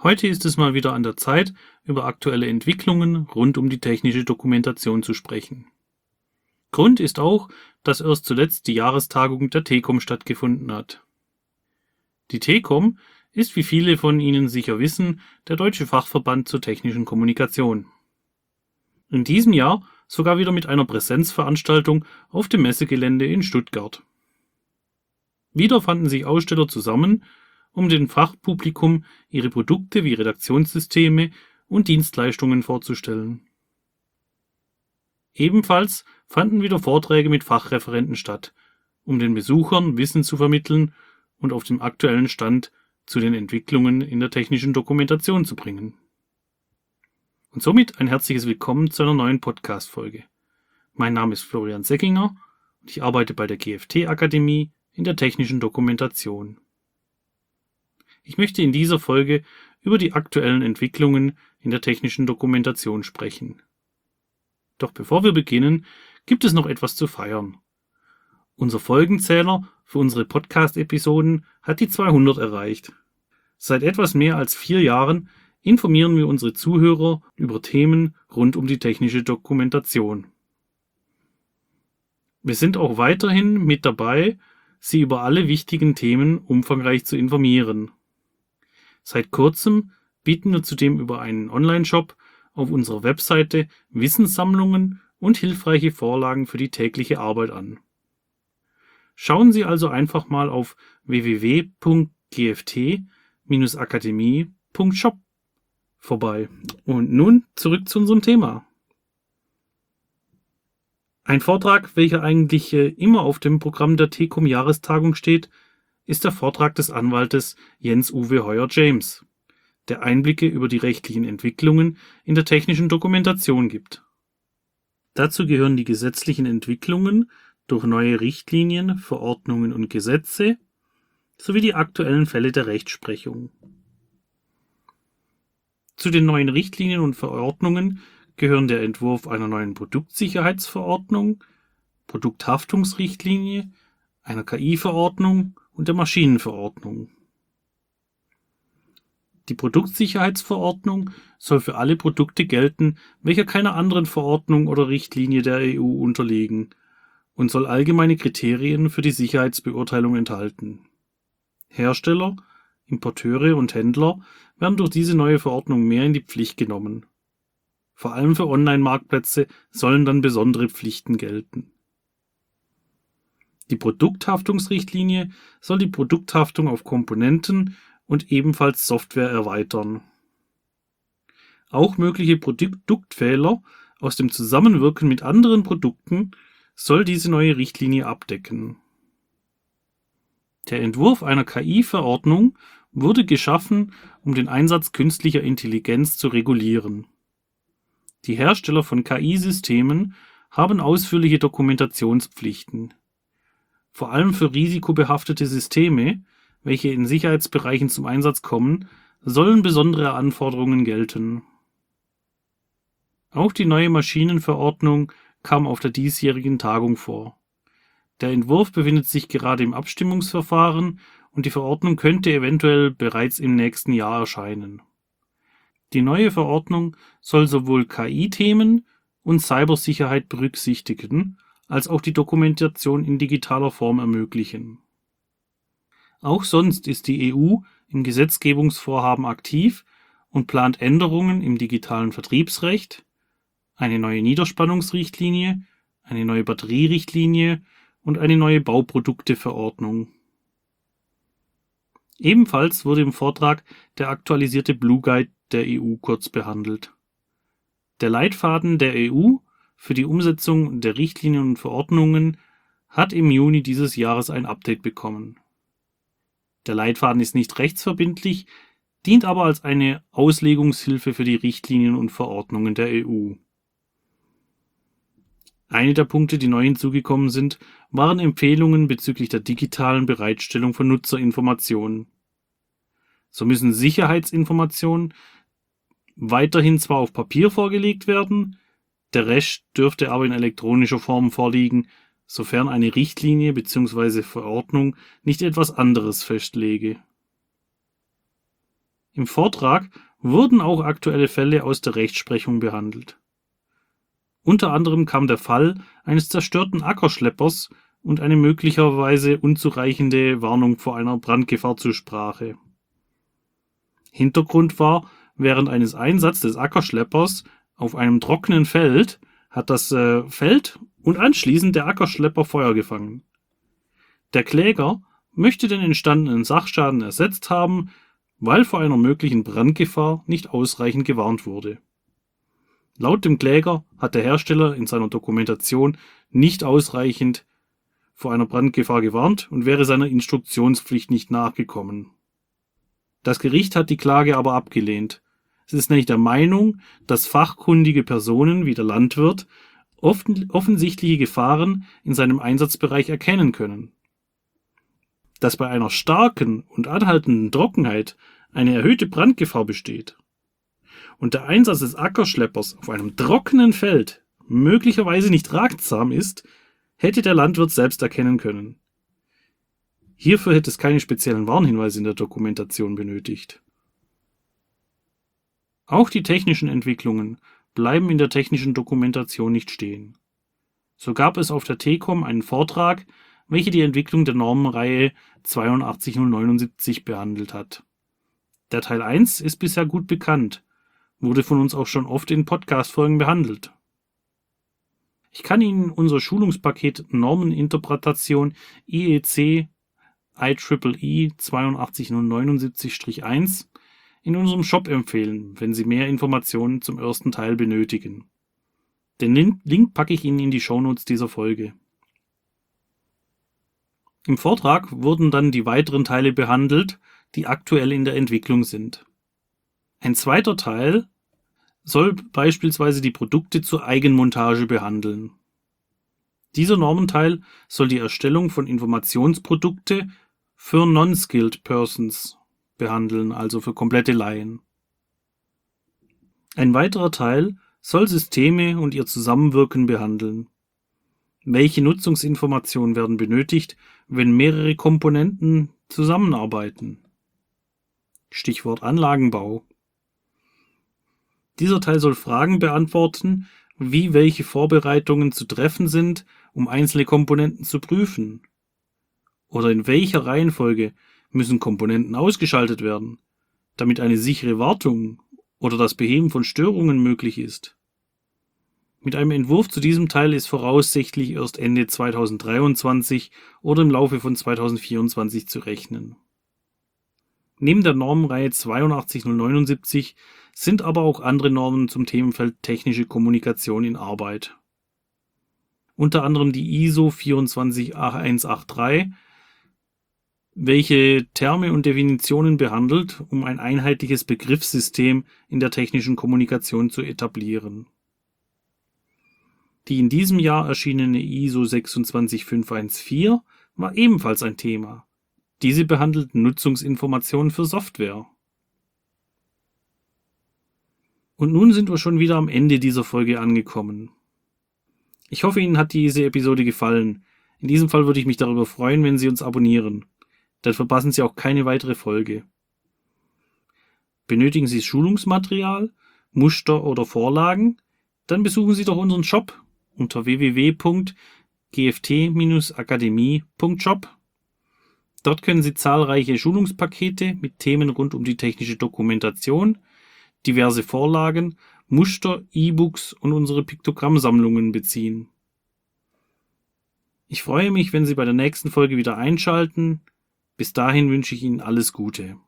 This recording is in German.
Heute ist es mal wieder an der Zeit, über aktuelle Entwicklungen rund um die technische Dokumentation zu sprechen. Grund ist auch, dass erst zuletzt die Jahrestagung der TECOM stattgefunden hat. Die TECOM ist, wie viele von Ihnen sicher wissen, der deutsche Fachverband zur technischen Kommunikation. In diesem Jahr sogar wieder mit einer Präsenzveranstaltung auf dem Messegelände in Stuttgart. Wieder fanden sich Aussteller zusammen, um dem Fachpublikum ihre Produkte wie Redaktionssysteme und Dienstleistungen vorzustellen. Ebenfalls fanden wieder Vorträge mit Fachreferenten statt, um den Besuchern Wissen zu vermitteln und auf dem aktuellen Stand zu den Entwicklungen in der technischen Dokumentation zu bringen. Und somit ein herzliches Willkommen zu einer neuen Podcast-Folge. Mein Name ist Florian Seckinger und ich arbeite bei der GFT-Akademie in der technischen Dokumentation. Ich möchte in dieser Folge über die aktuellen Entwicklungen in der technischen Dokumentation sprechen. Doch bevor wir beginnen, gibt es noch etwas zu feiern. Unser Folgenzähler für unsere Podcast-Episoden hat die 200 erreicht. Seit etwas mehr als 4 Jahren informieren wir unsere Zuhörer über Themen rund um die technische Dokumentation. Wir sind auch weiterhin mit dabei, Sie über alle wichtigen Themen umfangreich zu informieren. Seit kurzem bieten wir zudem über einen Online-Shop auf unserer Webseite Wissenssammlungen und hilfreiche Vorlagen für die tägliche Arbeit an. Schauen Sie also einfach mal auf www.gft-akademie.shop vorbei. Und nun zurück zu unserem Thema. Ein Vortrag, welcher eigentlich immer auf dem Programm der TECOM-Jahrestagung steht, ist der Vortrag des Anwaltes Jens-Uwe Heuer-James, der Einblicke über die rechtlichen Entwicklungen in der technischen Dokumentation gibt. Dazu gehören die gesetzlichen Entwicklungen durch neue Richtlinien, Verordnungen und Gesetze sowie die aktuellen Fälle der Rechtsprechung. Zu den neuen Richtlinien und Verordnungen gehören der Entwurf einer neuen Produktsicherheitsverordnung, Produkthaftungsrichtlinie, einer KI-Verordnung und der Maschinenverordnung. Die Produktsicherheitsverordnung soll für alle Produkte gelten, welche keiner anderen Verordnung oder Richtlinie der EU unterliegen, und soll allgemeine Kriterien für die Sicherheitsbeurteilung enthalten. Hersteller, Importeure und Händler werden durch diese neue Verordnung mehr in die Pflicht genommen. Vor allem für Online-Marktplätze sollen dann besondere Pflichten gelten. Die Produkthaftungsrichtlinie soll die Produkthaftung auf Komponenten und ebenfalls Software erweitern. Auch mögliche Produktfehler aus dem Zusammenwirken mit anderen Produkten soll diese neue Richtlinie abdecken. Der Entwurf einer KI-Verordnung wurde geschaffen, um den Einsatz künstlicher Intelligenz zu regulieren. Die Hersteller von KI-Systemen haben ausführliche Dokumentationspflichten. Vor allem für risikobehaftete Systeme, welche in Sicherheitsbereichen zum Einsatz kommen, sollen besondere Anforderungen gelten. Auch die neue Maschinenverordnung kam auf der diesjährigen Tagung vor. Der Entwurf befindet sich gerade im Abstimmungsverfahren und die Verordnung könnte eventuell bereits im nächsten Jahr erscheinen. Die neue Verordnung soll sowohl KI-Themen und Cybersicherheit berücksichtigen, als auch die Dokumentation in digitaler Form ermöglichen. Auch sonst ist die EU im Gesetzgebungsvorhaben aktiv und plant Änderungen im digitalen Vertriebsrecht, eine neue Niederspannungsrichtlinie, eine neue Batterierichtlinie und eine neue Bauprodukteverordnung. Ebenfalls wurde im Vortrag der aktualisierte Blue Guide der EU kurz behandelt. Der Leitfaden der EU für die Umsetzung der Richtlinien und Verordnungen hat im Juni dieses Jahres ein Update bekommen. Der Leitfaden ist nicht rechtsverbindlich, dient aber als eine Auslegungshilfe für die Richtlinien und Verordnungen der EU. Eine der Punkte, die neu hinzugekommen sind, waren Empfehlungen bezüglich der digitalen Bereitstellung von Nutzerinformationen. So müssen Sicherheitsinformationen weiterhin zwar auf Papier vorgelegt werden, der Rest dürfte aber in elektronischer Form vorliegen, sofern eine Richtlinie bzw. Verordnung nicht etwas anderes festlege. Im Vortrag wurden auch aktuelle Fälle aus der Rechtsprechung behandelt. Unter anderem kam der Fall eines zerstörten Ackerschleppers und eine möglicherweise unzureichende Warnung vor einer Brandgefahr zur Sprache. Hintergrund war, während eines Einsatzes des Ackerschleppers auf einem trockenen Feld hat das Feld und anschließend der Ackerschlepper Feuer gefangen. Der Kläger möchte den entstandenen Sachschaden ersetzt haben, weil vor einer möglichen Brandgefahr nicht ausreichend gewarnt wurde. Laut dem Kläger hat der Hersteller in seiner Dokumentation nicht ausreichend vor einer Brandgefahr gewarnt und wäre seiner Instruktionspflicht nicht nachgekommen. Das Gericht hat die Klage aber abgelehnt. Es ist nämlich der Meinung, dass fachkundige Personen wie der Landwirt offensichtliche Gefahren in seinem Einsatzbereich erkennen können. Dass bei einer starken und anhaltenden Trockenheit eine erhöhte Brandgefahr besteht und der Einsatz des Ackerschleppers auf einem trockenen Feld möglicherweise nicht ratsam ist, hätte der Landwirt selbst erkennen können. Hierfür hätte es keine speziellen Warnhinweise in der Dokumentation benötigt. Auch die technischen Entwicklungen bleiben in der technischen Dokumentation nicht stehen. So gab es auf der TECOM einen Vortrag, welcher die Entwicklung der Normenreihe 82079 behandelt hat. Der Teil 1 ist bisher gut bekannt, wurde von uns auch schon oft in Podcast-Folgen behandelt. Ich kann Ihnen unser Schulungspaket Normeninterpretation IEC IEEE 82079-1 in unserem Shop empfehlen, wenn Sie mehr Informationen zum ersten Teil benötigen. Den Link packe ich Ihnen in die Shownotes dieser Folge. Im Vortrag wurden dann die weiteren Teile behandelt, die aktuell in der Entwicklung sind. Ein zweiter Teil soll beispielsweise die Produkte zur Eigenmontage behandeln. Dieser Normenteil soll die Erstellung von Informationsprodukte für Non-Skilled Persons behandeln, also für komplette Laien. Ein weiterer Teil soll Systeme und ihr Zusammenwirken behandeln. Welche Nutzungsinformationen werden benötigt, wenn mehrere Komponenten zusammenarbeiten? Stichwort Anlagenbau. Dieser Teil soll Fragen beantworten, wie welche Vorbereitungen zu treffen sind, um einzelne Komponenten zu prüfen. Oder in welcher Reihenfolge müssen Komponenten ausgeschaltet werden, damit eine sichere Wartung oder das Beheben von Störungen möglich ist. Mit einem Entwurf zu diesem Teil ist voraussichtlich erst Ende 2023 oder im Laufe von 2024 zu rechnen. Neben der Normenreihe 82079 sind aber auch andere Normen zum Themenfeld technische Kommunikation in Arbeit. Unter anderem die ISO 24183, welche Terme und Definitionen behandelt, um ein einheitliches Begriffssystem in der technischen Kommunikation zu etablieren. Die in diesem Jahr erschienene ISO 26514 war ebenfalls ein Thema. Diese behandelt Nutzungsinformationen für Software. Und nun sind wir schon wieder am Ende dieser Folge angekommen. Ich hoffe, Ihnen hat diese Episode gefallen. In diesem Fall würde ich mich darüber freuen, wenn Sie uns abonnieren. Dann verpassen Sie auch keine weitere Folge. Benötigen Sie Schulungsmaterial, Muster oder Vorlagen? Dann besuchen Sie doch unseren Shop unter www.gft-akademie.shop. Dort können Sie zahlreiche Schulungspakete mit Themen rund um die technische Dokumentation, diverse Vorlagen, Muster, E-Books und unsere Piktogrammsammlungen beziehen. Ich freue mich, wenn Sie bei der nächsten Folge wieder einschalten. Bis dahin wünsche ich Ihnen alles Gute.